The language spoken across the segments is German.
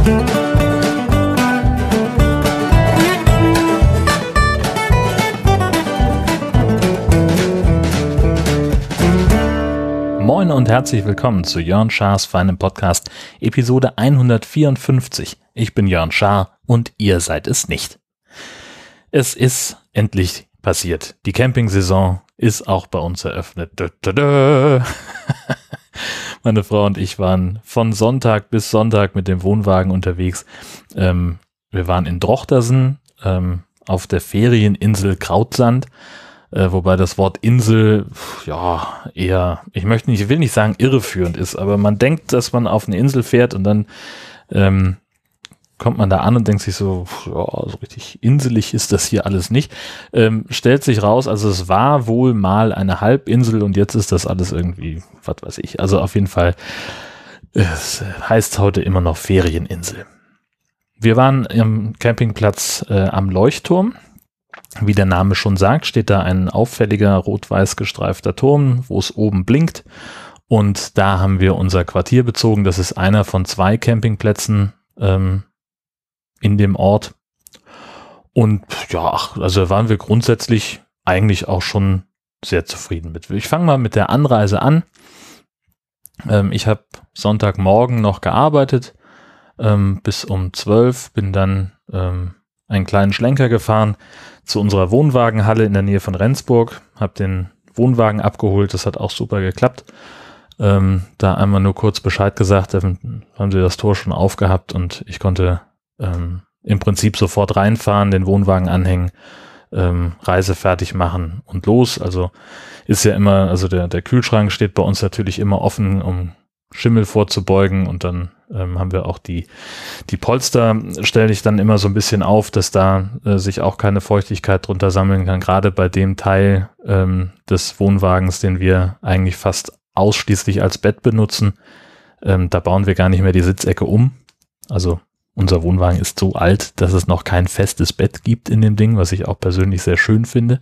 Moin und herzlich willkommen zu Jörn Schars feinem Podcast, Episode 154. Ich bin Jörn Schaar und ihr seid es nicht. Es ist endlich passiert. Die Campingsaison ist auch bei uns eröffnet. Meine Frau und ich waren von Sonntag bis Sonntag mit dem Wohnwagen unterwegs. Wir waren in Drochtersen auf der Ferieninsel Krautsand. Wobei das Wort Insel, ja, eher, ich will nicht sagen irreführend ist, aber man denkt, dass man auf eine Insel fährt und dann kommt man da an und denkt sich so, ja, so richtig inselig ist das hier alles nicht. Stellt sich raus, also es war wohl mal eine Halbinsel und jetzt ist das alles irgendwie, was weiß ich. Also auf jeden Fall, es heißt heute immer noch Ferieninsel. Wir waren am Campingplatz am Leuchtturm. Wie der Name schon sagt, steht da ein auffälliger rot-weiß gestreifter Turm, wo es oben blinkt. Und da haben wir unser Quartier bezogen. Das ist einer von 2 Campingplätzen in dem Ort. Und ja, also waren wir grundsätzlich eigentlich auch schon sehr zufrieden mit. Ich fange mal mit der Anreise an. Ich habe Sonntagmorgen noch gearbeitet bis um 12, bin dann einen kleinen Schlenker gefahren zu unserer Wohnwagenhalle in der Nähe von Rendsburg, habe den Wohnwagen abgeholt, das hat auch super geklappt. Da einmal nur kurz Bescheid gesagt, dann haben sie das Tor schon aufgehabt und ich konnte im Prinzip sofort reinfahren, den Wohnwagen anhängen, Reise fertig machen und los. Also ist ja immer, also der Kühlschrank steht bei uns natürlich immer offen, um Schimmel vorzubeugen und dann haben wir auch die Polster, stelle ich dann immer so ein bisschen auf, dass da sich auch keine Feuchtigkeit drunter sammeln kann, gerade bei dem Teil des Wohnwagens, den wir eigentlich fast ausschließlich als Bett benutzen. Da bauen wir gar nicht mehr die Sitzecke um. Also unser Wohnwagen ist so alt, dass es noch kein festes Bett gibt in dem Ding, was ich auch persönlich sehr schön finde.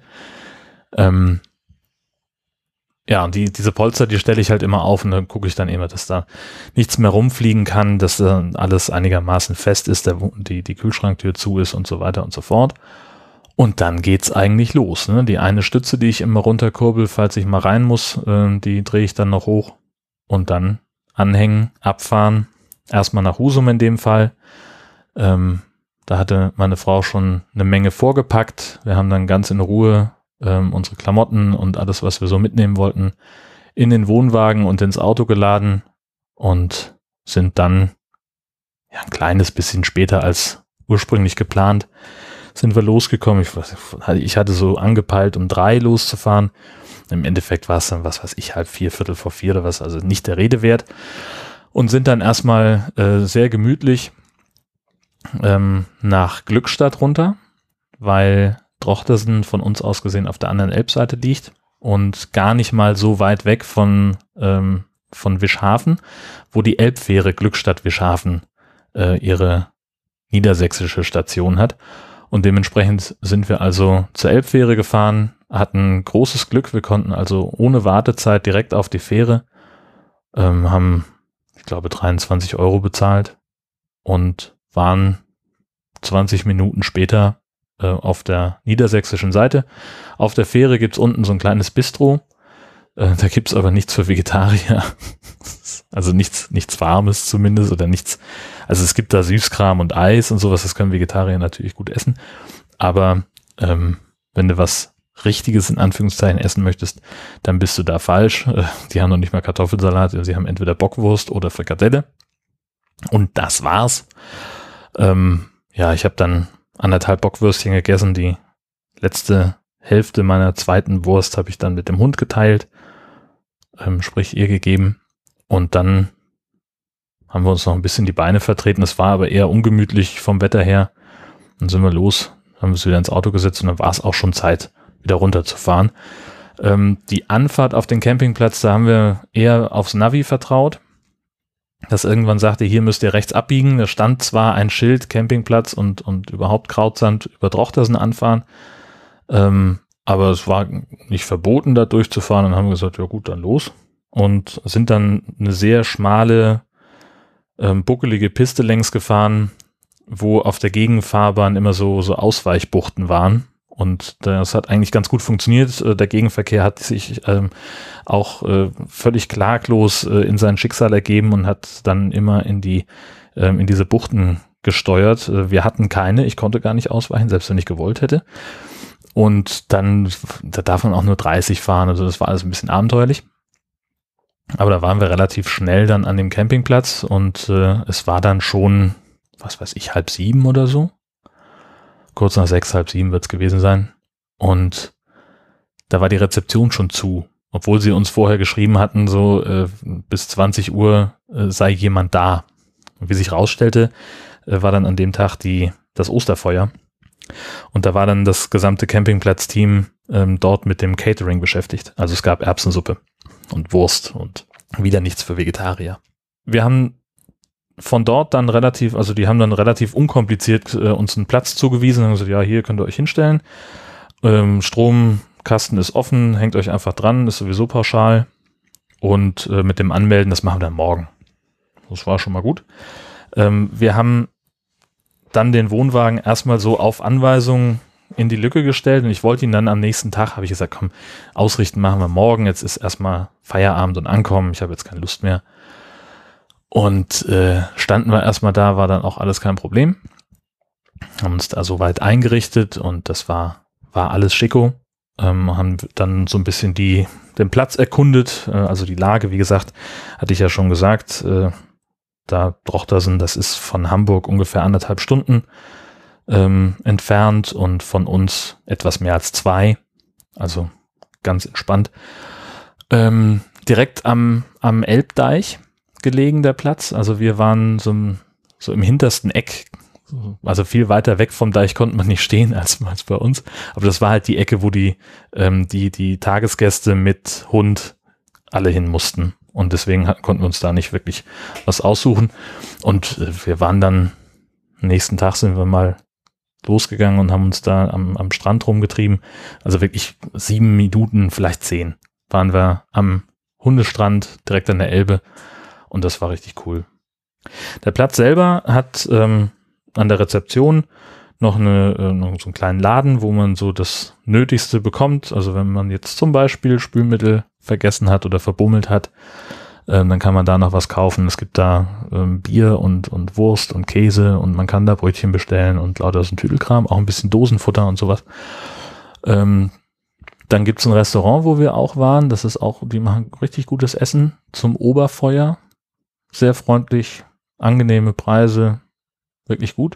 Ja, und diese Polster, die stelle ich halt immer auf und dann gucke ich dann immer, dass da nichts mehr rumfliegen kann, dass alles einigermaßen fest ist, die Kühlschranktür zu ist und so weiter und so fort. Und dann geht's eigentlich los. Ne? Die eine Stütze, die ich immer runterkurbel, falls ich mal rein muss, die drehe ich dann noch hoch und dann anhängen, abfahren. Erstmal nach Husum in dem Fall. Da hatte meine Frau schon eine Menge vorgepackt. Wir haben dann ganz in Ruhe unsere Klamotten und alles, was wir so mitnehmen wollten, in den Wohnwagen und ins Auto geladen und sind dann ein kleines bisschen später als ursprünglich geplant, sind wir losgekommen. Ich hatte so angepeilt, um 3 loszufahren. Im Endeffekt war es dann, was weiß ich, 3:45, 4:45 oder was, also nicht der Rede wert. Und sind dann erstmal sehr gemütlich nach Glückstadt runter, weil Drochtersen von uns aus gesehen auf der anderen Elbseite liegt und gar nicht mal so weit weg von Wischhafen, wo die Elbfähre Glückstadt-Wischhafen ihre niedersächsische Station hat. Und dementsprechend sind wir also zur Elbfähre gefahren, hatten großes Glück, wir konnten also ohne Wartezeit direkt auf die Fähre, haben, ich glaube, 23 € bezahlt und waren 20 Minuten später auf der niedersächsischen Seite. Auf der Fähre gibt's unten so ein kleines Bistro. Da gibt's aber nichts für Vegetarier. Also nichts Warmes zumindest oder nichts. Also es gibt da Süßkram und Eis und sowas, das können Vegetarier natürlich gut essen. Aber wenn du was Richtiges in Anführungszeichen essen möchtest, dann bist du da falsch. Die haben noch nicht mal Kartoffelsalat, sie haben entweder Bockwurst oder Frikadelle. Und das war's. Ja, ich habe dann 1,5 Bockwürstchen gegessen. Die letzte Hälfte meiner zweiten Wurst habe ich dann mit dem Hund geteilt, sprich ihr gegeben. Und dann haben wir uns noch ein bisschen die Beine vertreten. Es war aber eher ungemütlich vom Wetter her. Dann sind wir los, haben uns wieder ins Auto gesetzt und dann war es auch schon Zeit, wieder runterzufahren. Die Anfahrt auf den Campingplatz, da haben wir eher aufs Navi vertraut, das irgendwann sagte, hier müsst ihr rechts abbiegen. Da stand zwar ein Schild, Campingplatz und überhaupt Krautsand über Drochtersen anfahren, aber es war nicht verboten, da durchzufahren. Dann haben wir gesagt, ja gut, dann los. Und sind dann eine sehr schmale buckelige Piste längs gefahren, wo auf der Gegenfahrbahn immer so Ausweichbuchten waren. Und das hat eigentlich ganz gut funktioniert. Der Gegenverkehr hat sich auch völlig klaglos in sein Schicksal ergeben und hat dann immer in diese Buchten gesteuert. Wir hatten keine, ich konnte gar nicht ausweichen, selbst wenn ich gewollt hätte. Und dann, da darf man auch nur 30 fahren, also das war alles ein bisschen abenteuerlich. Aber da waren wir relativ schnell dann an dem Campingplatz und es war dann schon, was weiß ich, 6:30 oder so. Kurz nach 6, 6:30 wird es gewesen sein. Und da war die Rezeption schon zu. Obwohl sie uns vorher geschrieben hatten, so bis 20 Uhr sei jemand da. Und wie sich rausstellte, war dann an dem Tag das Osterfeuer. Und da war dann das gesamte Campingplatzteam dort mit dem Catering beschäftigt. Also es gab Erbsensuppe und Wurst und wieder nichts für Vegetarier. Wir haben von dort dann die haben dann relativ unkompliziert uns einen Platz zugewiesen und haben gesagt, ja, hier könnt ihr euch hinstellen. Stromkasten ist offen, hängt euch einfach dran, ist sowieso pauschal. Und mit dem Anmelden, das machen wir dann morgen. Das war schon mal gut. Wir haben dann den Wohnwagen erstmal so auf Anweisung in die Lücke gestellt und ich wollte ihn dann am nächsten Tag, habe ich gesagt, komm, ausrichten machen wir morgen, jetzt ist erstmal Feierabend und Ankommen, ich habe jetzt keine Lust mehr. Und standen wir erstmal da, war dann auch alles kein Problem. Haben uns da soweit eingerichtet und das war alles schicko. Haben dann so ein bisschen den Platz erkundet, also die Lage, wie gesagt, hatte ich ja schon gesagt, da Drochtersen, das ist von Hamburg ungefähr 1,5 Stunden entfernt und von uns etwas mehr als 2, also ganz entspannt. Direkt am Elbdeich gelegen, der Platz. Also wir waren so im hintersten Eck, also viel weiter weg vom Deich konnte man nicht stehen als bei uns. Aber das war halt die Ecke, wo die Tagesgäste mit Hund alle hin mussten. Und deswegen konnten wir uns da nicht wirklich was aussuchen. Und wir waren dann, nächsten Tag sind wir mal losgegangen und haben uns da am Strand rumgetrieben. Also wirklich 7 Minuten, vielleicht 10, waren wir am Hundestrand direkt an der Elbe. Und das war richtig cool. Der Platz selber hat an der Rezeption noch so einen kleinen Laden, wo man so das Nötigste bekommt. Also wenn man jetzt zum Beispiel Spülmittel vergessen hat oder verbummelt hat, dann kann man da noch was kaufen. Es gibt da Bier und Wurst und Käse und man kann da Brötchen bestellen und lauter so ein Tüdelkram, auch ein bisschen Dosenfutter und sowas. Dann gibt es ein Restaurant, wo wir auch waren. Das ist auch, die machen richtig gutes Essen zum Oberfeuer. Sehr freundlich, angenehme Preise, wirklich gut.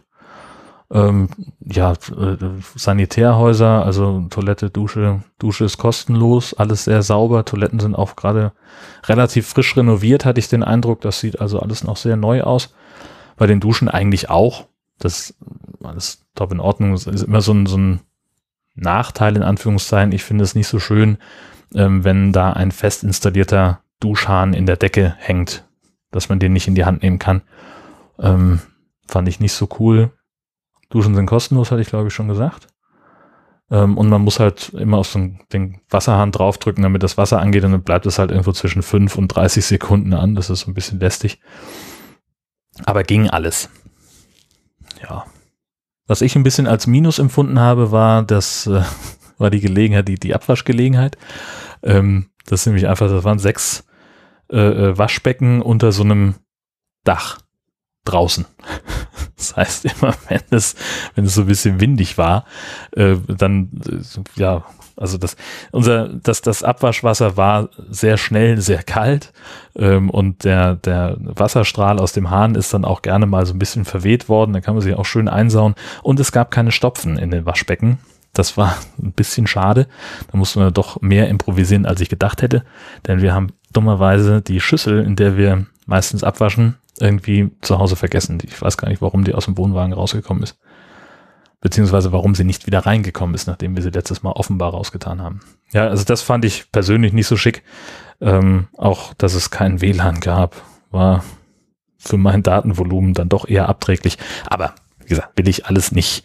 Sanitärhäuser, also Toilette, Dusche ist kostenlos, alles sehr sauber. Toiletten sind auch gerade relativ frisch renoviert, hatte ich den Eindruck. Das sieht also alles noch sehr neu aus. Bei den Duschen eigentlich auch. Das ist alles top in Ordnung. Es ist immer so ein Nachteil in Anführungszeichen. Ich finde es nicht so schön, wenn da ein fest installierter Duschhahn in der Decke hängt, dass man den nicht in die Hand nehmen kann. Fand ich nicht so cool. Duschen sind kostenlos, hatte ich glaube ich schon gesagt. Und man muss halt immer auf den Wasserhahn draufdrücken, damit das Wasser angeht und dann bleibt es halt irgendwo zwischen 5 und 30 Sekunden an. Das ist so ein bisschen lästig. Aber ging alles. Ja. Was ich ein bisschen als Minus empfunden habe, war die Gelegenheit, die Abwaschgelegenheit. Das ist nämlich einfach, das waren 6 Waschbecken unter so einem Dach draußen. Das heißt immer, wenn es so ein bisschen windig war, also das Abwaschwasser war sehr schnell, sehr kalt, und der Wasserstrahl aus dem Hahn ist dann auch gerne mal so ein bisschen verweht worden, da kann man sich auch schön einsauen und es gab keine Stopfen in den Waschbecken. Das war ein bisschen schade. Da musste man doch mehr improvisieren, als ich gedacht hätte, denn wir haben dummerweise die Schüssel, in der wir meistens abwaschen, irgendwie zu Hause vergessen. Ich weiß gar nicht, warum die aus dem Wohnwagen rausgekommen ist. Beziehungsweise warum sie nicht wieder reingekommen ist, nachdem wir sie letztes Mal offenbar rausgetan haben. Ja, also das fand ich persönlich nicht so schick. Auch, dass es kein WLAN gab, war für mein Datenvolumen dann doch eher abträglich. Aber, wie gesagt, will ich alles nicht,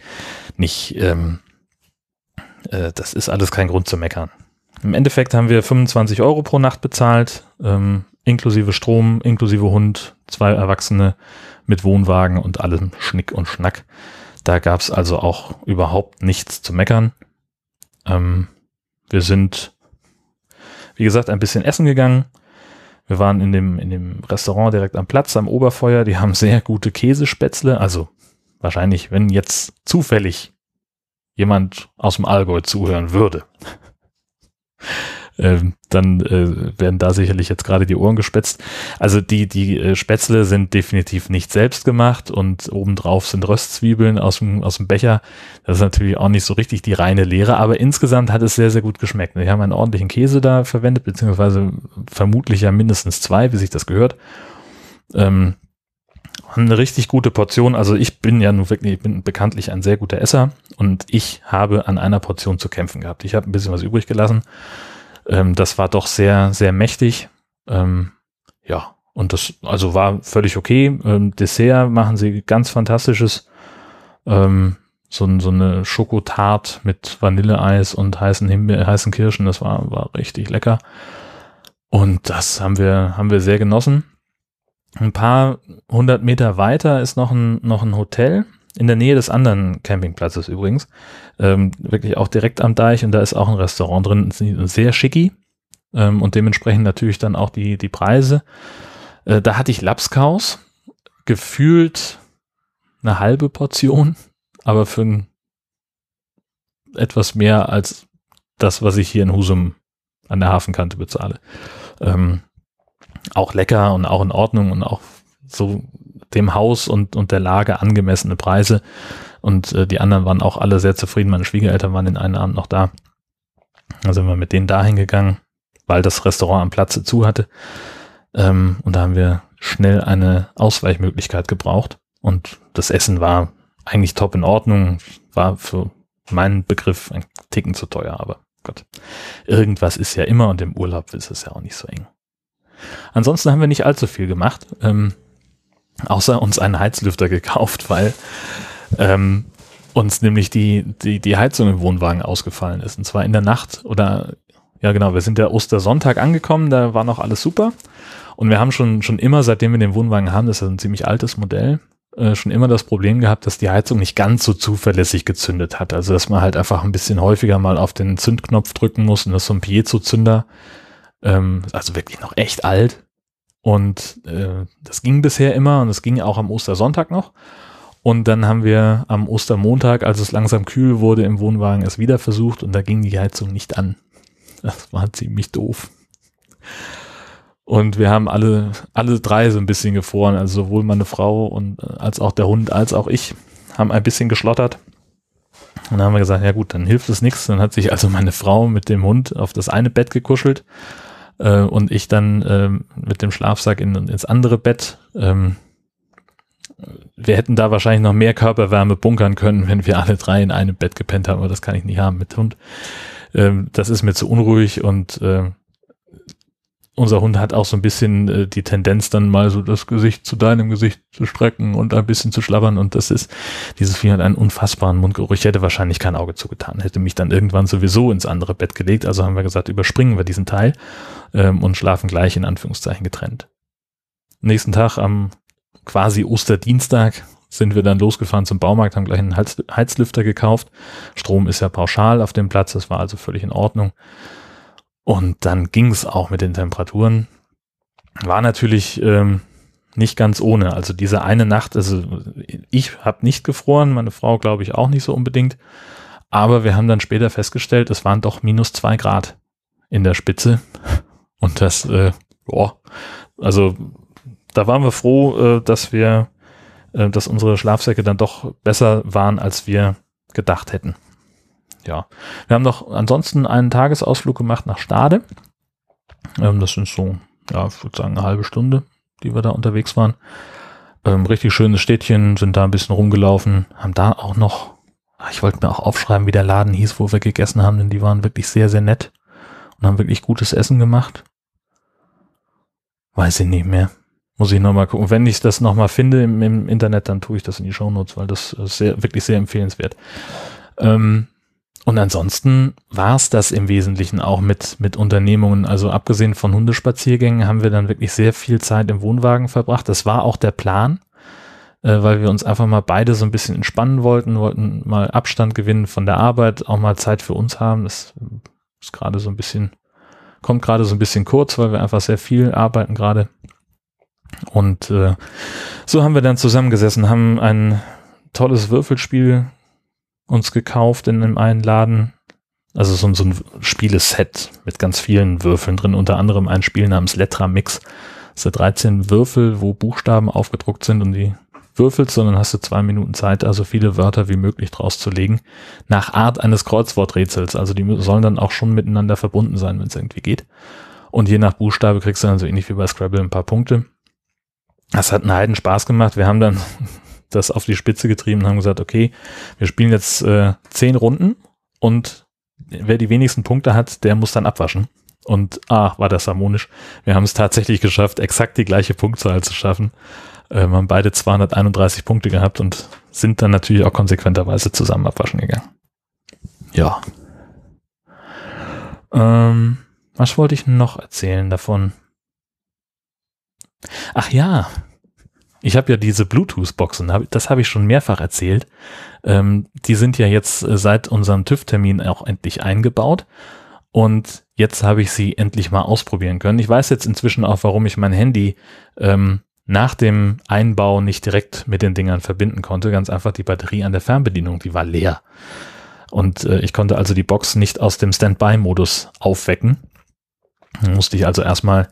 das ist alles kein Grund zu meckern. Im Endeffekt haben wir 25 € pro Nacht bezahlt. inklusive Strom, inklusive Hund, 2 Erwachsene mit Wohnwagen und allem Schnick und Schnack. Da gab es also auch überhaupt nichts zu meckern. Wir sind, wie gesagt, ein bisschen essen gegangen. Wir waren in dem Restaurant direkt am Platz, am Oberfeuer. Die haben sehr gute Käsespätzle. Also wahrscheinlich, wenn jetzt zufällig jemand aus dem Allgäu zuhören würde, dann werden da sicherlich jetzt gerade die Ohren gespetzt. Also die Spätzle sind definitiv nicht selbst gemacht und obendrauf sind Röstzwiebeln aus dem Becher. Das ist natürlich auch nicht so richtig die reine Lehre, aber insgesamt hat es sehr, sehr gut geschmeckt. Wir haben einen ordentlichen Käse da verwendet, beziehungsweise vermutlich ja mindestens 2, wie sich das gehört. Eine richtig gute Portion. Also ich bin ja nun wirklich, ich bin bekanntlich ein sehr guter Esser und ich habe an einer Portion zu kämpfen gehabt. Ich habe ein bisschen was übrig gelassen. Das war doch sehr, sehr mächtig. Ja, und das also war völlig okay. Dessert machen sie ganz fantastisches. So eine Schokotart mit Vanilleeis und heißen Kirschen. Das war richtig lecker. Und das haben wir sehr genossen. Ein paar 100 Meter weiter ist noch ein Hotel. In der Nähe des anderen Campingplatzes übrigens, wirklich auch direkt am Deich und da ist auch ein Restaurant drin, sehr schicki und dementsprechend natürlich dann auch die Preise. Da hatte ich Labskaus, gefühlt eine halbe Portion, aber für etwas mehr als das, was ich hier in Husum an der Hafenkante bezahle. Auch lecker und auch in Ordnung und auch so dem Haus und der Lage angemessene Preise und die anderen waren auch alle sehr zufrieden. Meine Schwiegereltern waren den einen Abend noch da. Da sind wir mit denen dahin gegangen, weil das Restaurant am Platze zu hatte und da haben wir schnell eine Ausweichmöglichkeit gebraucht und das Essen war eigentlich top in Ordnung, war für meinen Begriff ein Ticken zu teuer, aber Gott, irgendwas ist ja immer und im Urlaub ist es ja auch nicht so eng. Ansonsten haben wir nicht allzu viel gemacht, außer uns einen Heizlüfter gekauft, weil uns nämlich die Heizung im Wohnwagen ausgefallen ist. Und zwar in der Nacht oder, ja genau, wir sind ja Ostersonntag angekommen, da war noch alles super. Und wir haben schon immer, seitdem wir den Wohnwagen haben, das ist ein ziemlich altes Modell, schon immer das Problem gehabt, dass die Heizung nicht ganz so zuverlässig gezündet hat. Also dass man halt einfach ein bisschen häufiger mal auf den Zündknopf drücken muss und das ist so ein Piezo-Zünder, also wirklich noch echt alt. Und das ging bisher immer und es ging auch am Ostersonntag noch. Und dann haben wir am Ostermontag, als es langsam kühl wurde im Wohnwagen, es wieder versucht und da ging die Heizung nicht an. Das war ziemlich doof. Und wir haben alle 3 so ein bisschen gefroren, also sowohl meine Frau und als auch der Hund, als auch ich, haben ein bisschen geschlottert. Und dann haben wir gesagt, ja gut, dann hilft es nichts. Dann hat sich also meine Frau mit dem Hund auf das eine Bett gekuschelt und ich dann mit dem Schlafsack ins andere Bett. Wir hätten da wahrscheinlich noch mehr Körperwärme bunkern können, wenn wir alle 3 in einem Bett gepennt haben, aber das kann ich nicht haben mit Hund. Das ist mir zu unruhig und unser Hund hat auch so ein bisschen die Tendenz, dann mal so das Gesicht zu deinem Gesicht zu strecken und ein bisschen zu schlabbern und dieses Vieh hat einen unfassbaren Mundgeruch. Ich hätte wahrscheinlich kein Auge zugetan, hätte mich dann irgendwann sowieso ins andere Bett gelegt, also haben wir gesagt, überspringen wir diesen Teil und schlafen gleich in Anführungszeichen getrennt. Nächsten Tag am quasi Osterdienstag sind wir dann losgefahren zum Baumarkt, haben gleich einen Heizlüfter gekauft. Strom ist ja pauschal auf dem Platz, das war also völlig in Ordnung. Und dann ging es auch mit den Temperaturen. War natürlich nicht ganz ohne. Also diese eine Nacht, also ich habe nicht gefroren, meine Frau glaube ich auch nicht so unbedingt. Aber wir haben dann später festgestellt, es waren doch -2 Grad in der Spitze. Und das, also da waren wir froh, dass unsere Schlafsäcke dann doch besser waren, als wir gedacht hätten. Ja, wir haben noch ansonsten einen Tagesausflug gemacht nach Stade. Das sind so, ja, ich würde sagen, eine halbe Stunde, die wir da unterwegs waren. Richtig schönes Städtchen, sind da ein bisschen rumgelaufen, haben da auch noch, ich wollte mir auch aufschreiben, wie der Laden hieß, wo wir gegessen haben, denn die waren wirklich sehr, sehr nett und haben wirklich gutes Essen gemacht. Weiß ich nicht mehr. Muss ich nochmal gucken. Wenn ich das nochmal finde im Internet, dann tue ich das in die Shownotes, weil das ist wirklich sehr empfehlenswert. Und ansonsten war es das im Wesentlichen auch mit Unternehmungen. Also abgesehen von Hundespaziergängen haben wir dann wirklich sehr viel Zeit im Wohnwagen verbracht. Das war auch der Plan, weil wir uns einfach mal beide so ein bisschen entspannen wollten mal Abstand gewinnen von der Arbeit, auch mal Zeit für uns haben. Das ist gerade so ein bisschen, kommt gerade so ein bisschen kurz, weil wir einfach sehr viel arbeiten gerade. Und so haben wir dann zusammengesessen, haben ein tolles Würfelspiel uns gekauft in einem einen Laden. Also so ein Spieleset mit ganz vielen Würfeln drin, unter anderem ein Spiel namens Lettra Mix. Das sind 13 Würfel, wo Buchstaben aufgedruckt sind und die würfelst, und dann hast du 2 Minuten Zeit, also viele Wörter wie möglich draus zu legen, nach Art eines Kreuzworträtsels. Also die sollen dann auch schon miteinander verbunden sein, wenn es irgendwie geht. Und je nach Buchstabe kriegst du dann so ähnlich wie bei Scrabble ein paar Punkte. Das hat einen Heiden Spaß gemacht. Wir haben dann das auf die Spitze getrieben und haben gesagt, okay, wir spielen jetzt 10 Runden und wer die wenigsten Punkte hat, der muss dann abwaschen. Und war das harmonisch. Wir haben es tatsächlich geschafft, exakt die gleiche Punktzahl zu schaffen. Wir haben beide 231 Punkte gehabt und sind dann natürlich auch konsequenterweise zusammen abwaschen gegangen. Ja. Was wollte ich noch erzählen davon? Ach ja, ich habe ja diese Bluetooth-Boxen, das habe ich schon mehrfach erzählt. Die sind ja jetzt seit unserem TÜV-Termin auch endlich eingebaut und jetzt habe ich sie endlich mal ausprobieren können. Ich weiß jetzt inzwischen auch, warum ich mein Handy nach dem Einbau nicht direkt mit den Dingern verbinden konnte. Ganz einfach, die Batterie an der Fernbedienung, die war leer. Und ich konnte also die Box nicht aus dem Standby-Modus aufwecken. Dann musste ich also erstmal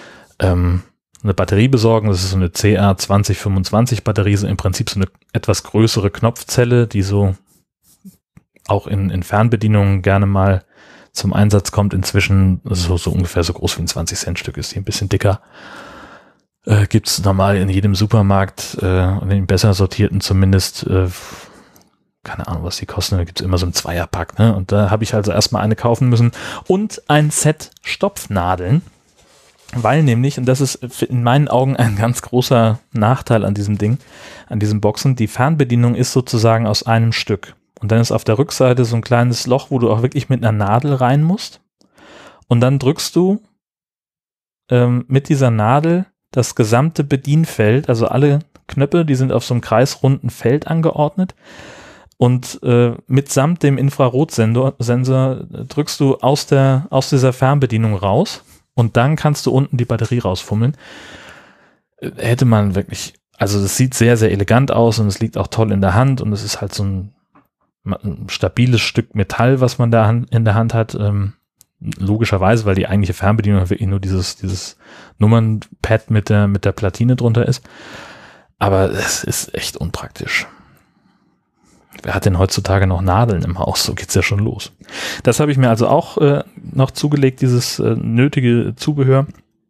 eine Batterie besorgen. Das ist so eine CR2025 Batterie, so im Prinzip so eine etwas größere Knopfzelle, die so auch in Fernbedienungen gerne mal zum Einsatz kommt. Inzwischen so ungefähr so groß wie ein 20-Cent-Stück, ist die ein bisschen dicker. Gibt's normal in jedem Supermarkt, in den besser sortierten zumindest, keine Ahnung, was die kosten, da gibt's immer so einen Zweierpack, ne? Und da habe ich also erstmal eine kaufen müssen und ein Set Stopfnadeln. Weil nämlich, und das ist in meinen Augen ein ganz großer Nachteil an diesem Ding, an diesen Boxen, die Fernbedienung ist sozusagen aus einem Stück. Und dann ist auf der Rückseite so ein kleines Loch, wo du auch wirklich mit einer Nadel rein musst. Und dann drückst du mit dieser Nadel das gesamte Bedienfeld, also alle Knöpfe, die sind auf so einem kreisrunden Feld angeordnet. Und mitsamt dem Infrarotsensor drückst du aus dieser Fernbedienung raus. Und dann kannst du unten die Batterie rausfummeln. Hätte man wirklich, also das sieht sehr, sehr elegant aus und es liegt auch toll in der Hand und es ist halt so ein stabiles Stück Metall, was man da in der Hand hat. Logischerweise, weil die eigentliche Fernbedienung wirklich nur dieses Nummernpad mit der Platine drunter ist. Aber es ist echt unpraktisch. Wer hat denn heutzutage noch Nadeln im Haus? So geht's ja schon los. Das habe ich mir also auch noch zugelegt, dieses nötige Zubehör,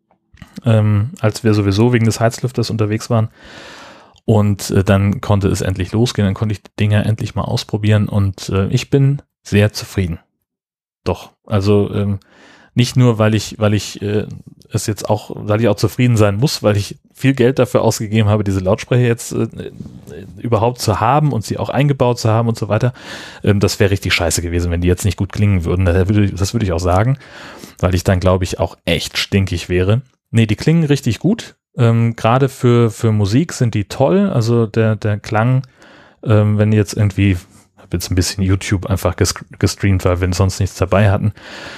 als wir sowieso wegen des Heizlüfters unterwegs waren. Und dann konnte es endlich losgehen, dann konnte ich die Dinger endlich mal ausprobieren und ich bin sehr zufrieden. Doch, also nicht nur, weil ich es jetzt auch, weil ich auch zufrieden sein muss, weil ich viel Geld dafür ausgegeben habe, diese Lautsprecher jetzt überhaupt zu haben und sie auch eingebaut zu haben und so weiter. Das wäre richtig scheiße gewesen, wenn die jetzt nicht gut klingen würden. Das würde ich auch sagen, weil ich dann, glaube ich, auch echt stinkig wäre. Nee, die klingen richtig gut. Gerade für Musik sind die toll. Also der Klang, wenn die jetzt irgendwie, ich habe jetzt ein bisschen YouTube einfach gestreamt, weil wir sonst nichts dabei hatten.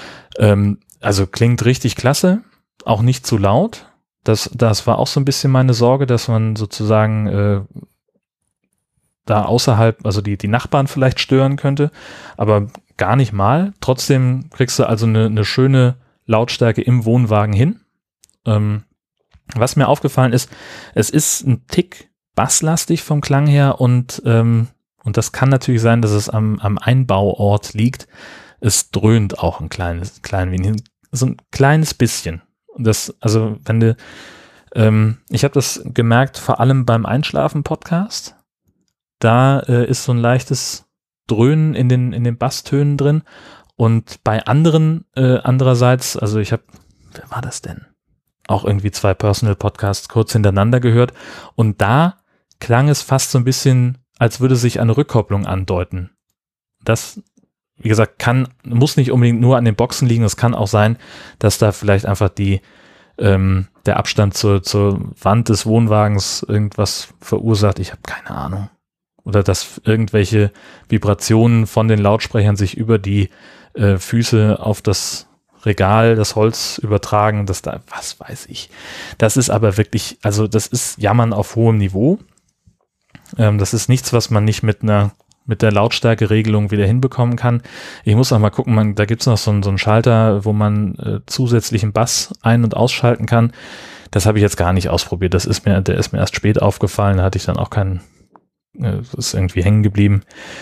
Also klingt richtig klasse, auch nicht zu laut. Das war auch so ein bisschen meine Sorge, dass man sozusagen da außerhalb, also die Nachbarn vielleicht stören könnte, aber gar nicht mal. Trotzdem kriegst du also eine schöne Lautstärke im Wohnwagen hin. Was mir aufgefallen ist, es ist ein Tick basslastig vom Klang her und das kann natürlich sein, dass es am Einbauort liegt. Es dröhnt auch ein klein wenig, so ein kleines bisschen. Also wenn du, ich habe das gemerkt, vor allem beim Einschlafen-Podcast, da ist so ein leichtes Dröhnen in den Basstönen drin und bei anderen andererseits, also wer war das denn? Auch irgendwie 2 Personal-Podcasts kurz hintereinander gehört und da klang es fast so ein bisschen, als würde sich eine Rückkopplung andeuten. Das wie gesagt, muss nicht unbedingt nur an den Boxen liegen. Es kann auch sein, dass da vielleicht einfach der Abstand zur Wand des Wohnwagens irgendwas verursacht. Ich habe keine Ahnung. Oder dass irgendwelche Vibrationen von den Lautsprechern sich über die Füße auf das Regal, das Holz übertragen, was weiß ich. Das ist aber wirklich, also das ist Jammern auf hohem Niveau. Das ist nichts, was man nicht mit der Lautstärkeregelung wieder hinbekommen kann. Ich muss auch mal gucken, da gibt's noch so einen Schalter, wo man zusätzlichen Bass ein- und ausschalten kann. Das habe ich jetzt gar nicht ausprobiert. Der ist mir erst spät aufgefallen, da hatte ich dann auch das ist irgendwie hängen geblieben.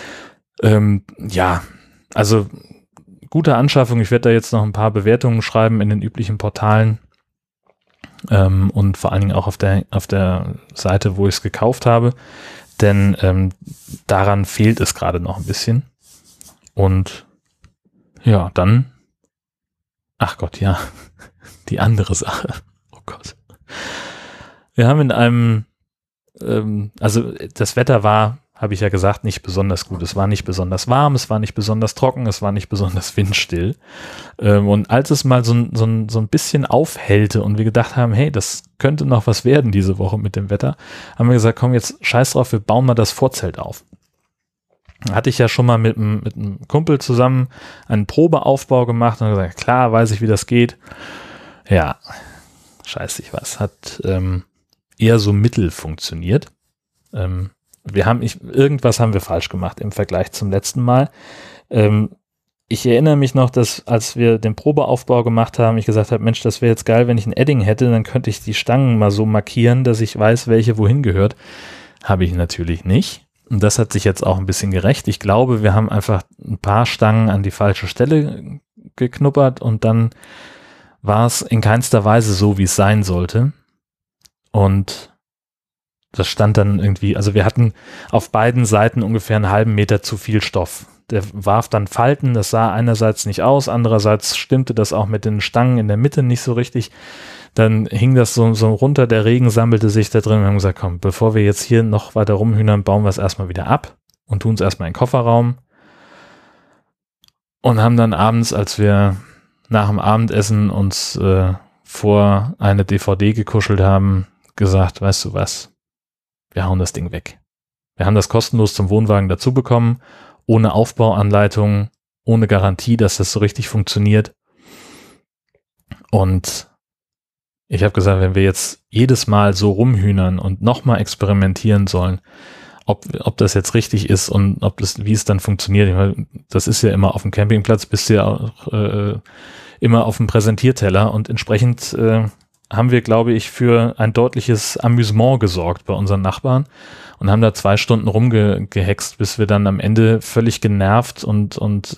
Ja, also gute Anschaffung. Ich werde da jetzt noch ein paar Bewertungen schreiben in den üblichen Portalen und vor allen Dingen auch auf der Seite, wo ich es gekauft habe. Denn daran fehlt es gerade noch ein bisschen. Und ja, dann, ach Gott, ja, die andere Sache. Oh Gott. Wir haben in einem, also das Wetter war, habe ich ja gesagt, nicht besonders gut. Es war nicht besonders warm, es war nicht besonders trocken, es war nicht besonders windstill. Und als es mal so ein bisschen aufhellte und wir gedacht haben, hey, das könnte noch was werden diese Woche mit dem Wetter, haben wir gesagt, komm, jetzt scheiß drauf, wir bauen mal das Vorzelt auf. Hatte ich ja schon mal mit einem Kumpel zusammen einen Probeaufbau gemacht und gesagt, klar, weiß ich, wie das geht. Ja, scheiße, was. Hat eher so mittel funktioniert. Irgendwas haben wir falsch gemacht im Vergleich zum letzten Mal. Ich erinnere mich noch, dass als wir den Probeaufbau gemacht haben, ich gesagt habe, Mensch, das wäre jetzt geil, wenn ich ein Edding hätte, dann könnte ich die Stangen mal so markieren, dass ich weiß, welche wohin gehört. Habe ich natürlich nicht. Und das hat sich jetzt auch ein bisschen gerecht. Ich glaube, wir haben einfach ein paar Stangen an die falsche Stelle geknuppert und dann war es in keinster Weise so, wie es sein sollte. Und das stand dann irgendwie, also wir hatten auf beiden Seiten ungefähr einen halben Meter zu viel Stoff. Der warf dann Falten, das sah einerseits nicht aus, andererseits stimmte das auch mit den Stangen in der Mitte nicht so richtig. Dann hing das so runter, der Regen sammelte sich da drin und wir haben gesagt, komm, bevor wir jetzt hier noch weiter rumhühnern, bauen wir es erstmal wieder ab und tun es erstmal in den Kofferraum. Und haben dann abends, als wir nach dem Abendessen uns vor eine DVD gekuschelt haben, gesagt, weißt du was, wir hauen das Ding weg. Wir haben das kostenlos zum Wohnwagen dazu bekommen, ohne Aufbauanleitung, ohne Garantie, dass das so richtig funktioniert. Und ich habe gesagt, wenn wir jetzt jedes Mal so rumhühnern und nochmal experimentieren sollen, ob das jetzt richtig ist und wie es dann funktioniert. Ich meine, das ist ja immer auf dem Campingplatz, bist du ja auch immer auf dem Präsentierteller und entsprechend haben wir, glaube ich, für ein deutliches Amüsement gesorgt bei unseren Nachbarn und haben da 2 Stunden rumgehext, bis wir dann am Ende völlig genervt und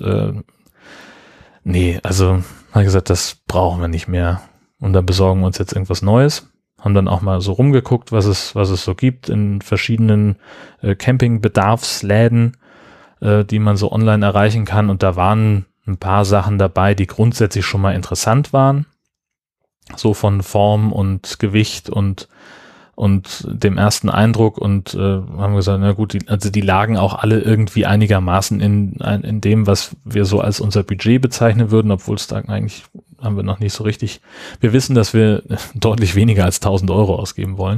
nee, also habe ich gesagt, das brauchen wir nicht mehr. Und dann besorgen wir uns jetzt irgendwas Neues. Haben dann auch mal so rumgeguckt, was es so gibt in verschiedenen Campingbedarfsläden, die man so online erreichen kann. Und da waren ein paar Sachen dabei, die grundsätzlich schon mal interessant waren. So von Form und Gewicht und dem ersten Eindruck und haben gesagt, na gut, die lagen auch alle irgendwie einigermaßen in dem, was wir so als unser Budget bezeichnen würden, obwohl es da eigentlich haben wir noch nicht so richtig. Wir wissen, dass wir deutlich weniger als 1.000 Euro ausgeben wollen.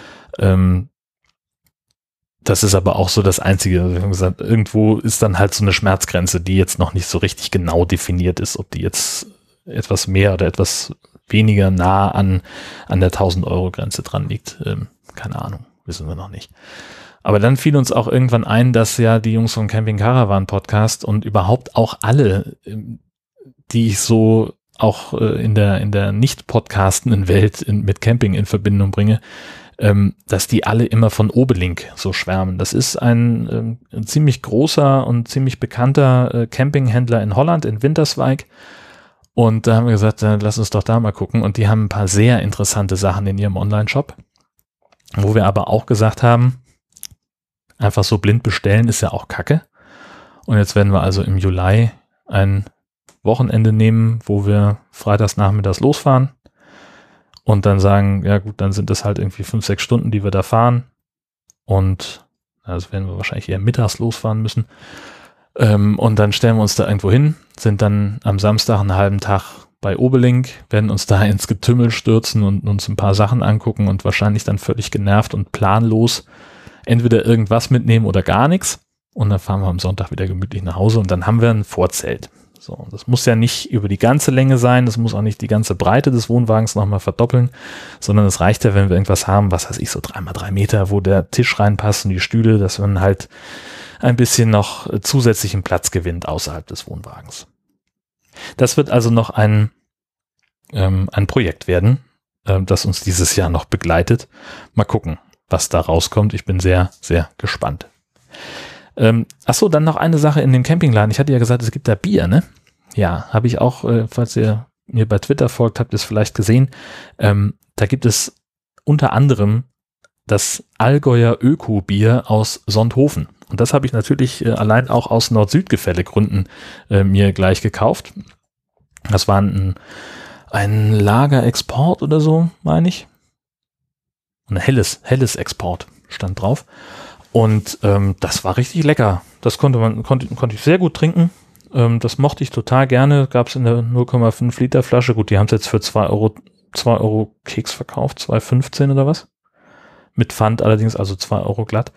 Das ist aber auch so das Einzige. Wir haben gesagt, irgendwo ist dann halt so eine Schmerzgrenze, die jetzt noch nicht so richtig genau definiert ist, ob die jetzt etwas mehr oder etwas weniger nah an der 1.000 Euro Grenze dran liegt. Keine Ahnung, wissen wir noch nicht. Aber dann fiel uns auch irgendwann ein, dass ja die Jungs vom Camping Caravan Podcast und überhaupt auch alle, die ich so auch in der nicht podcastenden Welt mit Camping in Verbindung bringe, dass die alle immer von Obelink so schwärmen. Das ist ein ziemlich großer und ziemlich bekannter Campinghändler in Holland, in Winterswijk. Und da haben wir gesagt, lass uns doch da mal gucken. Und die haben ein paar sehr interessante Sachen in ihrem Online-Shop, wo wir aber auch gesagt haben, einfach so blind bestellen ist ja auch Kacke. Und jetzt werden wir also im Juli ein Wochenende nehmen, wo wir freitags nachmittags losfahren und dann sagen, ja gut, dann sind das halt irgendwie 5-6 Stunden, die wir da fahren und also werden wir wahrscheinlich eher mittags losfahren müssen Und dann stellen wir uns da irgendwo hin, sind dann am Samstag einen halben Tag bei Obelink, werden uns da ins Getümmel stürzen und uns ein paar Sachen angucken und wahrscheinlich dann völlig genervt und planlos entweder irgendwas mitnehmen oder gar nichts. Und dann fahren wir am Sonntag wieder gemütlich nach Hause und dann haben wir ein Vorzelt. So, das muss ja nicht über die ganze Länge sein, das muss auch nicht die ganze Breite des Wohnwagens nochmal verdoppeln, sondern es reicht ja, wenn wir irgendwas haben, was weiß ich, so 3x3 Meter, wo der Tisch reinpasst und die Stühle, dass man halt ein bisschen noch zusätzlichen Platz gewinnt außerhalb des Wohnwagens. Das wird also noch ein Projekt werden, das uns dieses Jahr noch begleitet. Mal gucken, was da rauskommt. Ich bin sehr, sehr gespannt. Achso, dann noch eine Sache in dem Campingladen. Ich hatte ja gesagt, es gibt da Bier, ne? Ja, habe ich auch, falls ihr mir bei Twitter folgt, habt ihr es vielleicht gesehen. Da gibt es unter anderem das Allgäuer Öko-Bier aus Sonthofen. Und das habe ich natürlich allein auch aus Nord-Süd-Gefälle-Gründen mir gleich gekauft. Das war ein Lagerexport oder so, meine ich. Ein helles Export stand drauf. Und das war richtig lecker. Das konnte ich sehr gut trinken. Das mochte ich total gerne. Gab es in der 0,5 Liter Flasche. Gut, die haben es jetzt für 2 Euro Keks verkauft, 2,15 oder was? Mit Pfand allerdings, also 2 Euro glatt.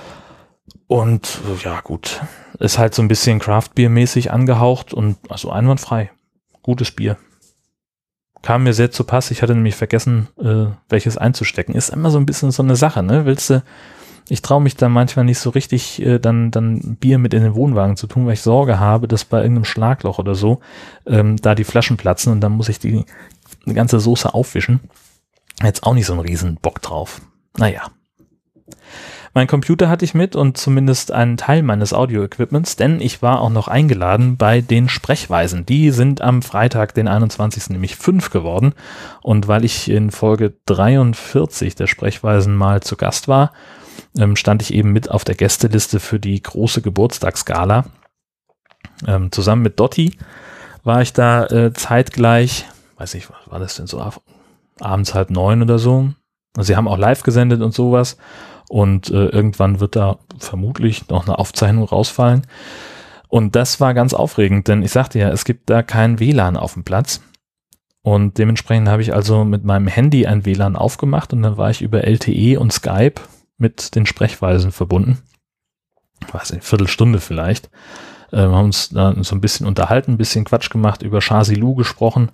Und ja gut, ist halt so ein bisschen Craft-Bier-mäßig angehaucht und also einwandfrei. Gutes Bier. Kam mir sehr zu Pass. Ich hatte nämlich vergessen, welches einzustecken. Ist immer so ein bisschen so eine Sache, ne? Ich traue mich da manchmal nicht so richtig, dann Bier mit in den Wohnwagen zu tun, weil ich Sorge habe, dass bei irgendeinem Schlagloch oder so da die Flaschen platzen und dann muss ich die ganze Soße aufwischen. Jetzt auch nicht so einen riesen Bock drauf. Naja. Mein Computer hatte ich mit und zumindest einen Teil meines Audio-Equipments, denn ich war auch noch eingeladen bei den Sprechweisen. Die sind am Freitag, den 21. nämlich 5 geworden. Und weil ich in Folge 43 der Sprechweisen mal zu Gast war, stand ich eben mit auf der Gästeliste für die große Geburtstagsgala. Zusammen mit Dotti war ich da zeitgleich, weiß nicht, was war das denn so, abends 8:30 oder so. Sie haben auch live gesendet und sowas. Und irgendwann wird da vermutlich noch eine Aufzeichnung rausfallen. Und das war ganz aufregend, denn ich sagte ja, es gibt da kein WLAN auf dem Platz. Und dementsprechend habe ich also mit meinem Handy ein WLAN aufgemacht und dann war ich über LTE und Skype mit den Sprechweisen verbunden. Weiß nicht, Viertelstunde vielleicht. Wir haben uns da so ein bisschen unterhalten, ein bisschen Quatsch gemacht, über Shazilu gesprochen.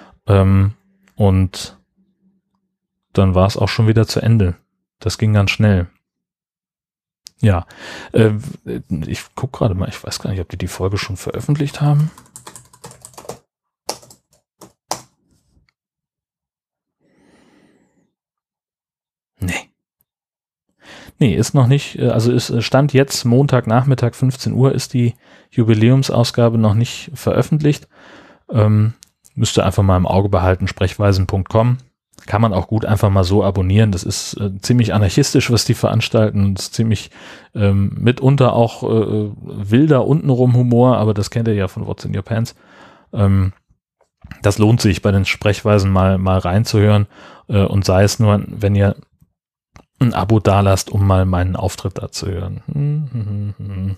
Und dann war es auch schon wieder zu Ende. Das ging ganz schnell. Ja, ich gucke gerade mal, ich weiß gar nicht, ob die Folge schon veröffentlicht haben. Nee, ist noch nicht, also es stand jetzt Montagnachmittag 15 Uhr ist die Jubiläumsausgabe noch nicht veröffentlicht. Müsst ihr einfach mal im Auge behalten, sprechweisen.com. Kann man auch gut einfach mal so abonnieren. Das ist ziemlich anarchistisch, was die veranstalten. Und ist ziemlich mitunter auch wilder untenrum Humor, aber das kennt ihr ja von What's in Your Pants. Das lohnt sich, bei den Sprechweisen mal reinzuhören. Und sei es nur, wenn ihr ein Abo dalasst, um mal meinen Auftritt da zu hören.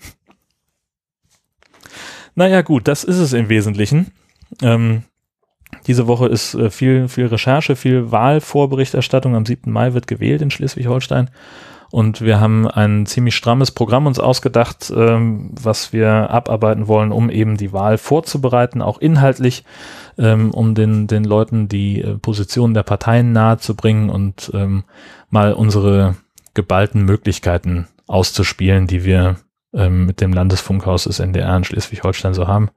Naja gut, das ist es im Wesentlichen. Diese Woche ist viel Recherche, viel Wahlvorberichterstattung. Am 7. Mai wird gewählt in Schleswig-Holstein. Und wir haben ein ziemlich strammes Programm uns ausgedacht, was wir abarbeiten wollen, um eben die Wahl vorzubereiten, auch inhaltlich, um den Leuten die Positionen der Parteien nahezubringen und mal unsere geballten Möglichkeiten auszuspielen, die wir mit dem Landesfunkhaus des NDR in Schleswig-Holstein so haben.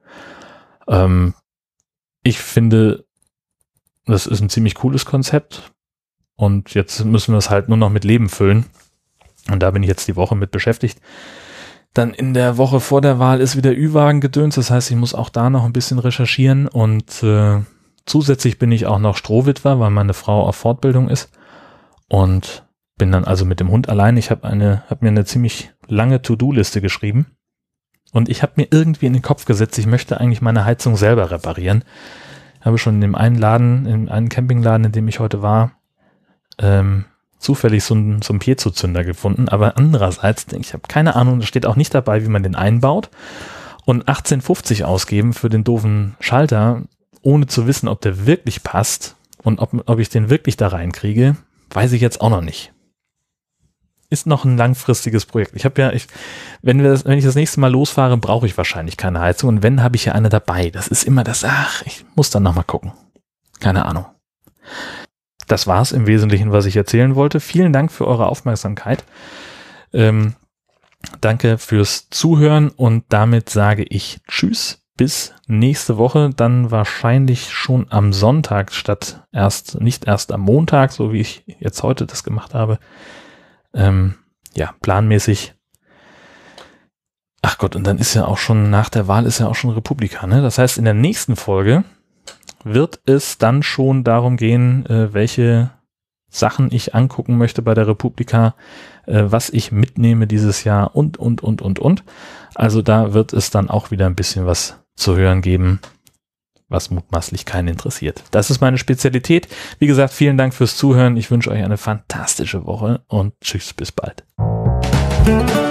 Ich finde, das ist ein ziemlich cooles Konzept und jetzt müssen wir es halt nur noch mit Leben füllen. Und da bin ich jetzt die Woche mit beschäftigt. Dann in der Woche vor der Wahl ist wieder Ü-Wagen-Gedöns, das heißt, ich muss auch da noch ein bisschen recherchieren und zusätzlich bin ich auch noch Strohwitwer, weil meine Frau auf Fortbildung ist und bin dann also mit dem Hund allein. Ich habe mir eine ziemlich lange To-Do-Liste geschrieben und ich habe mir irgendwie in den Kopf gesetzt, ich möchte eigentlich meine Heizung selber reparieren. Ich habe schon in dem einen Laden, in einem Campingladen, in dem ich heute war, zufällig so einen Piezo-Zünder gefunden, aber andererseits, ich habe keine Ahnung, da steht auch nicht dabei, wie man den einbaut, und 18,50 ausgeben für den doofen Schalter, ohne zu wissen, ob der wirklich passt und ob ich den wirklich da reinkriege, weiß ich jetzt auch noch nicht. Ist noch ein langfristiges Projekt. Wenn ich das nächste Mal losfahre, brauche ich wahrscheinlich keine Heizung, und wenn, habe ich ja eine dabei. Das ist immer das, ich muss dann nochmal gucken. Keine Ahnung. Das war's im Wesentlichen, was ich erzählen wollte. Vielen Dank für eure Aufmerksamkeit. Danke fürs Zuhören, und damit sage ich Tschüss, bis nächste Woche, dann wahrscheinlich schon am Sonntag nicht erst am Montag, so wie ich jetzt heute das gemacht habe. Planmäßig. Ach Gott, und dann ist ja auch schon, nach der Wahl ist ja auch schon Republika, ne? Das heißt, in der nächsten Folge wird es dann schon darum gehen, welche Sachen ich angucken möchte bei der Republika, was ich mitnehme dieses Jahr und. Also da wird es dann auch wieder ein bisschen was zu hören geben, was mutmaßlich keinen interessiert. Das ist meine Spezialität. Wie gesagt, vielen Dank fürs Zuhören. Ich wünsche euch eine fantastische Woche und tschüss, bis bald.